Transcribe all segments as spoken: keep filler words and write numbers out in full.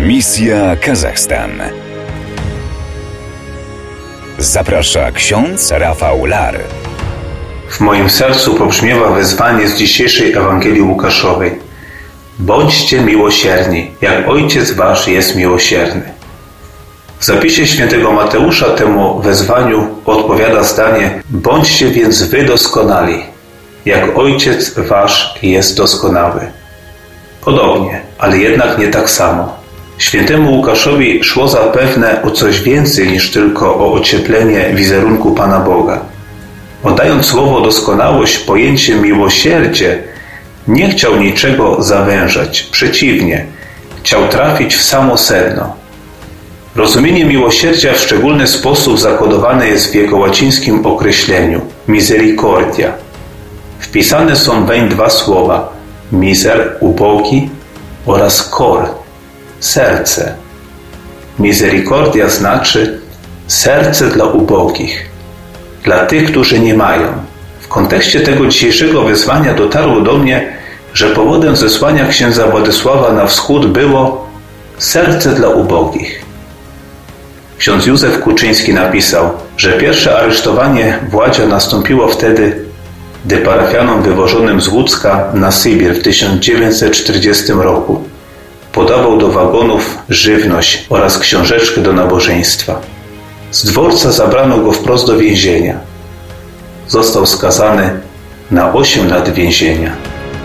Misja Kazachstan. Zaprasza ksiądz Rafał Lar. W moim sercu pobrzmiewa wezwanie z dzisiejszej Ewangelii Łukaszowej. Bądźcie miłosierni, jak Ojciec Wasz jest miłosierny. W zapisie świętego Mateusza temu wezwaniu odpowiada zdanie: bądźcie więc wy doskonali, jak Ojciec Wasz jest doskonały. Podobnie, ale jednak nie tak samo. Świętemu Łukaszowi szło zapewne o coś więcej niż tylko o ocieplenie wizerunku Pana Boga. Oddając słowo doskonałość pojęcie miłosierdzie, nie chciał niczego zawężać. Przeciwnie, chciał trafić w samo sedno. Rozumienie miłosierdzia w szczególny sposób zakodowane jest w jego łacińskim określeniu misericordia. Wpisane są weń dwa słowa miser, ubogi, oraz cor, serce. Misericordia znaczy serce dla ubogich, dla tych, którzy nie mają. W kontekście tego dzisiejszego wezwania dotarło do mnie, że powodem zesłania księdza Władysława na wschód było serce dla ubogich. Ksiądz Józef Kuczyński napisał, że pierwsze aresztowanie Władzia nastąpiło wtedy, gdy parafianom wywożonym z Łódzka na Sybir w tysiąc dziewięćset czterdziestym roku podawał do wagonów żywność oraz książeczkę do nabożeństwa. Z dworca zabrano go wprost do więzienia. Został skazany na osiem lat więzienia.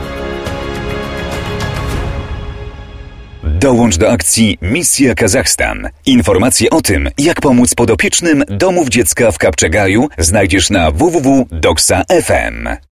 Dołącz do akcji Misja Kazachstan. Informacje o tym, jak pomóc podopiecznym domów dziecka w Kapczegaju, znajdziesz na w w w kropka doksa kropka f m.